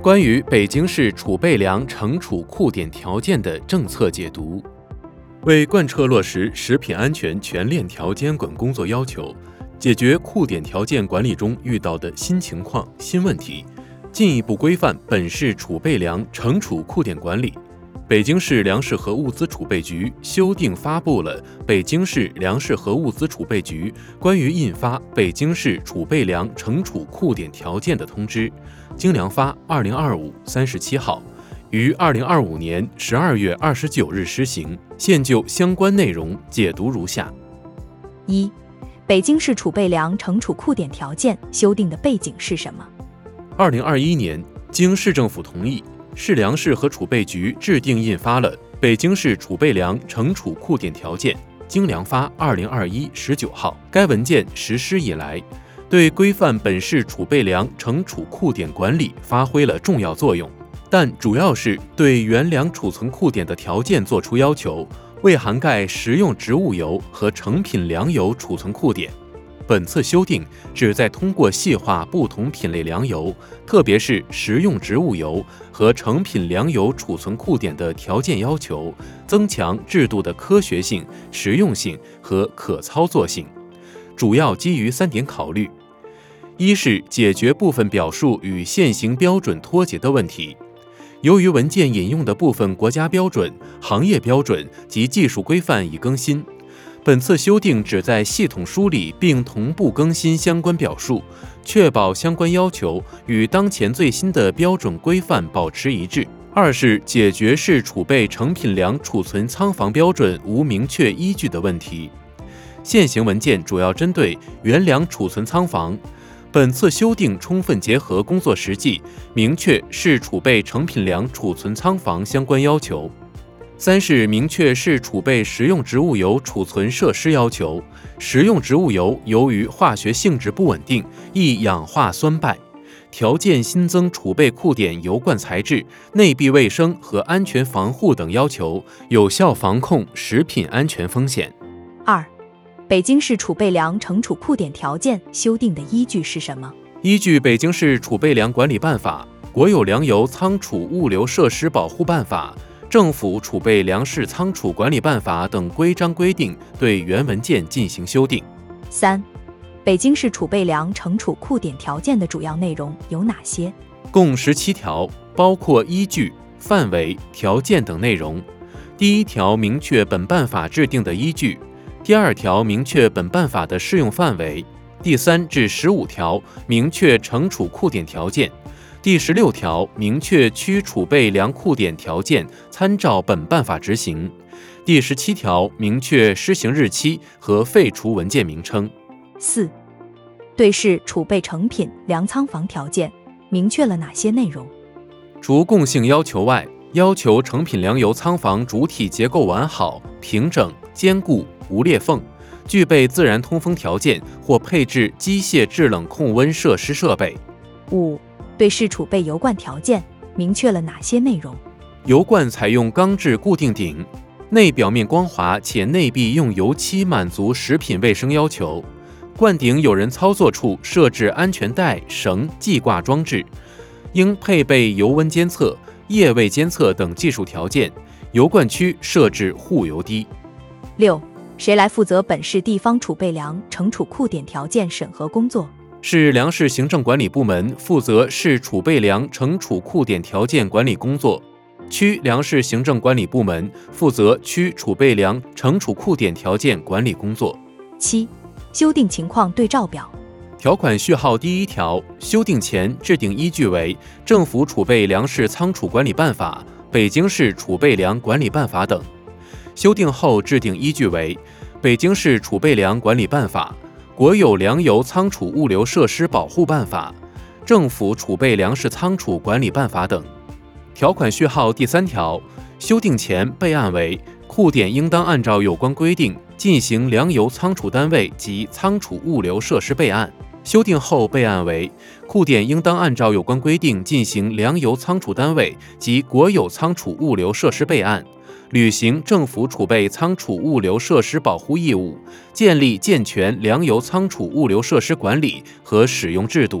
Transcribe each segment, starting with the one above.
关于北京市储备粮盛储库点条件的政策解读。为贯彻落实食品安全全链条监管工作要求，解决库点条件管理中遇到的新情况、新问题，进一步规范本市储备粮盛储库点管理，北京市粮食和物资储备局修订发布了《北京市粮食和物资储备局关于印发北京市储备粮盛储库点条件的通知》（京粮发2025-37号），于2025年12月29日施行。现就相关内容解读如下： 一、北京市储备粮盛储库点条件修订的背景是什么 ？2021年，经市政府同意，市粮食和储备局制定印发了《北京市储备粮盛储库点条件》（京粮发2021-19号）。该文件实施以来，对规范本市储备粮盛储库点管理发挥了重要作用，但主要是对原粮储存库点的条件作出要求，未涵盖食用植物油和成品粮油储存库点。本次修订旨在通过细化不同品类粮油，特别是食用植物油和成品粮油储存库点的条件要求，增强制度的科学性、实用性和可操作性。主要基于3点考虑：一是解决部分表述与现行标准脱节的问题。由于文件引用的部分国家标准、行业标准及技术规范已更新，本次修订旨在系统梳理并同步更新相关表述，确保相关要求与当前最新的标准规范保持一致。二是解决市储备成品粮储存仓房标准无明确依据的问题。现行文件主要针对原粮储存仓房，本次修订充分结合工作实际，明确市储备成品粮储存仓房相关要求。三是明确市储备食用植物油储存设施要求。食用植物油由于化学性质不稳定，易氧化酸败，条件新增储备库点油罐材质、内壁卫生和安全防护等要求，有效防控食品安全风险。 二、北京市储备粮盛储库点条件修订的依据是什么？ 依据《北京市储备粮管理办法》、《国有粮油仓储物流设施保护办法》、《政府储备粮食仓储管理办法》等规章规定，对原文件进行修订。 三、北京市储备粮盛储库点条件的主要内容有哪些？ 共17条，包括依据、范围、条件等内容。第1条明确本办法制定的依据，第2条明确本办法的适用范围，第3至15条明确盛储库点条件，第16条明确区储备粮库点条件参照本办法执行，第17条明确施行日期和废除文件名称。 四、对市储备成品粮仓房条件明确了哪些内容？ 除共性要求外，要求成品粮油仓房主体结构完好、平整、坚固、无裂缝，具备自然通风条件或配置机械制冷控温设施设备。 五、对市储备油罐条件明确了哪些内容？ 油罐采用钢制固定顶，内表面光滑且内壁用油漆满足食品卫生要求。罐顶有人操作处设置安全带、绳、系挂装置，应配备油温监测、液位监测等技术条件。油罐区设置护油滴。 六、谁来负责本市地方储备粮盛储库点条件审核工作？ 市粮食行政管理部门负责市储备粮盛储库点条件管理工作，区粮食行政管理部门负责区储备粮盛储库点条件管理工作。 七、修订情况对照表。 条款序号第1条，修订前制定依据为《政府储备粮食仓储管理办法》、《北京市储备粮管理办法》等；修订后制定依据为《北京市储备粮管理办法》、《国有粮油仓储物流设施保护办法》、《政府储备粮食仓储管理办法》等。条款序号第3条，修订前备案为库点应当按照有关规定进行粮油仓储单位及仓储物流设施备案；修订后备案为库点应当按照有关规定进行粮油仓储单位及国有仓储物流设施备案，履行政府储备仓储物流设施保护义务，建立健全粮油仓储物流设施管理和使用制度。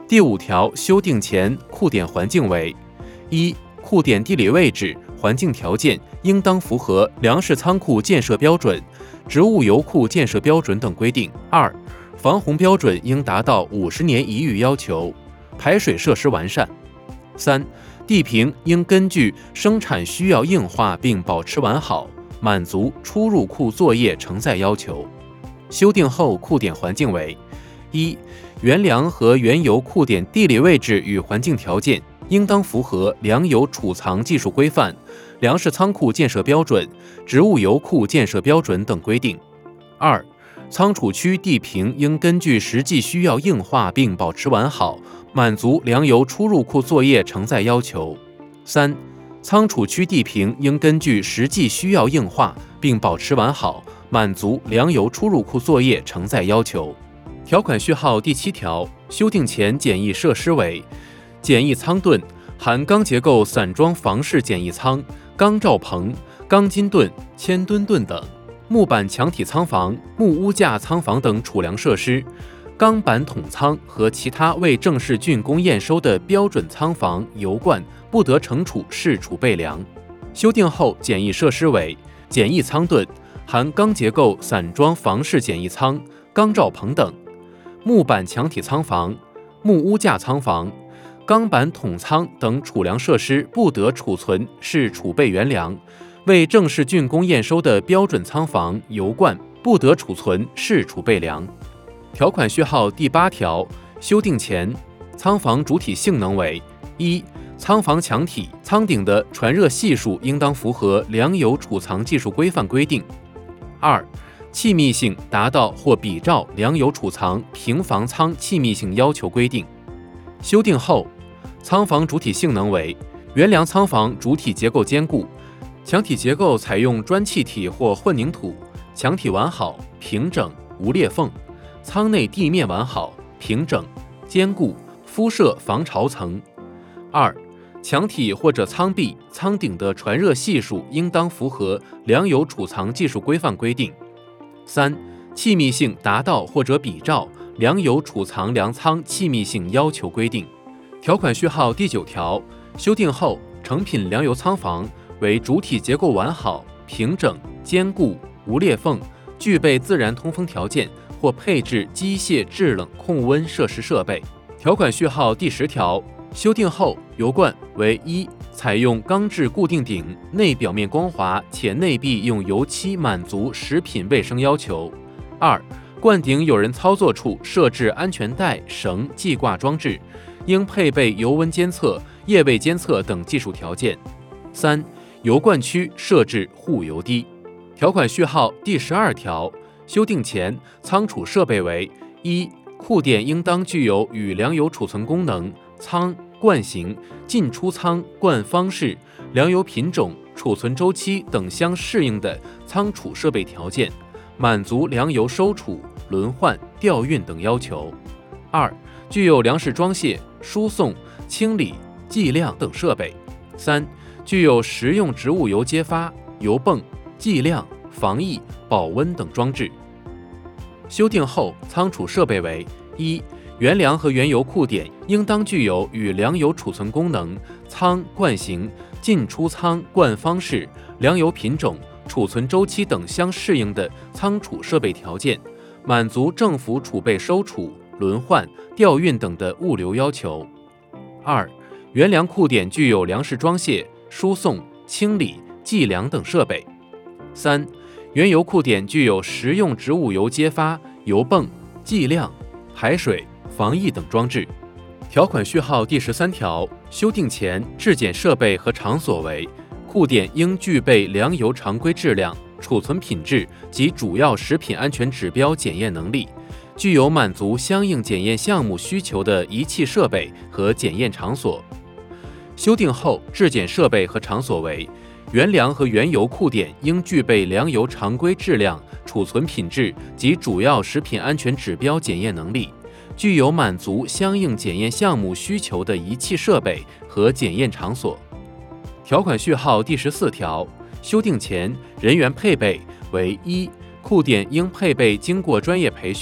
第5条修订前库点环境为：一、库点地理位置、环境条件应当符合粮食仓库建设标准、植物油库建设标准等规定；二、防洪标准应达到50年一遇要求，排水设施完善；三、地坪应根据生产需要硬化并保持完好，满足出入库作业承载要求。修订后库点环境为：一、原粮和原油库点地理位置与环境条件应当符合粮油储藏技术规范、粮食仓库建设标准、植物油库建设标准等规定；二、仓储区地坪应根据实际需要硬化并保持完好，满足粮油出入库作业承载要求；三、仓储区地坪应根据实际需要硬化并保持完好，满足粮油出入库作业承载要求。条款序号第7条修订前简易设施为：简易舱盾含钢结构散装房式简易舱、钢罩棚、钢筋盾、铅墩盾等；木板墙体仓房、木屋架仓房等储粮设施；钢板桶仓和其他未正式竣工验收的标准仓房、油罐不得盛储是储备粮。修订后简易设施为：简易舱盾含钢结构散装房式简易舱、钢罩棚等；木板墙体仓房、木屋架仓房、钢板桶仓等储粮设施不得储存是储备原粮；未正式竣工验收的标准仓房、油罐不得储存是储备粮。条款序号第8条修订前仓房主体性能为：一、仓房墙体、仓顶的传热系数应当符合粮油储藏技术规范规定；二、气密性达到或比照粮油储藏平房仓气密性要求规定。修订后，仓房主体性能为：原粮仓房主体结构坚固，墙体结构采用砖砌体或混凝土，墙体完好、平整、无裂缝；仓内地面完好、平整、坚固，敷设防潮层。二、墙体或者仓壁、仓顶的传热系数应当符合粮油储藏技术规范规定。三、气密性达到或者比照粮油储藏粮仓气密性要求规定。条款序号第9条修订后，成品粮油仓房为主体结构完好、平整、坚固、无裂缝，具备自然通风条件，或配置机械制冷控温设施设备。条款序号第10条修订后，油罐为：一、采用钢制固定顶，内表面光滑，且内壁用油漆满足食品卫生要求；二、罐顶有人操作处设置安全带、绳、系挂装置，应配备油温监测、液位监测等技术条件；三、油罐区设置护油滴。条款序号第12条修订前仓储设备为：一、库点应当具有与粮油储存功能、仓、罐型、进出仓、罐方式、粮油品种、储存周期等相适应的仓储设备条件，满足粮油收储、轮换、调运等要求；二、具有粮食装卸、输送、清理、计量等设备；三、具有食用植物油揭发、油泵、计量、防疫、保温等装置。修订后仓储设备为：一、原粮和原油库点应当具有与粮油储存功能、仓、罐型、进出仓、罐方式、粮油品种、储存周期等相适应的仓储设备条件，满足政府储备收储、轮换、调运等的物流要求。二、原粮库点具有粮食装卸、输送、清理、计量等设备。三、原油库点具有食用植物油揭发、油泵、计量、排水、防疫等装置。条款序号第13条修订前质检设备和场所为：库点应具备粮油常规质量、储存品质及主要食品安全指标检验能力，具有满足相应检验项目需求的仪器设备和检验场所。修订后质检设备和场所为：原粮和原油库点应具备粮油常规质量、储存品质及主要食品安全指标检验能力，具有满足相应检验项目需求的仪器设备和检验场所。条款序号第14条修订前人员配备为：一、库点应配备经过专业培训、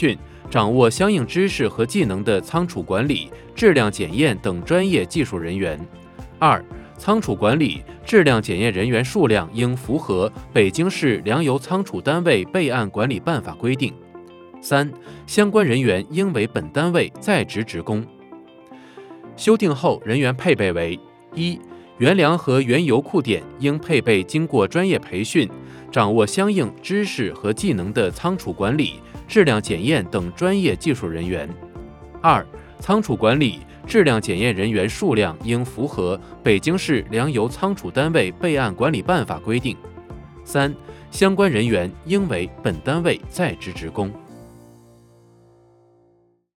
掌握相应知识和技能的仓储管理、质量检验等专业技术人员。2、仓储管理、质量检验人员数量应符合北京市粮油仓储单位备案管理办法规定。3、相关人员应为本单位在职职工。修订后人员配备为：一、原粮和原油库点应配备经过专业培训、掌握相应知识和技能的仓储管理、质量检验等专业技术人员。2、仓储管理、质量检验人员数量应符合北京市粮油仓储单位备案管理办法规定。3、相关人员应为本单位在职职工。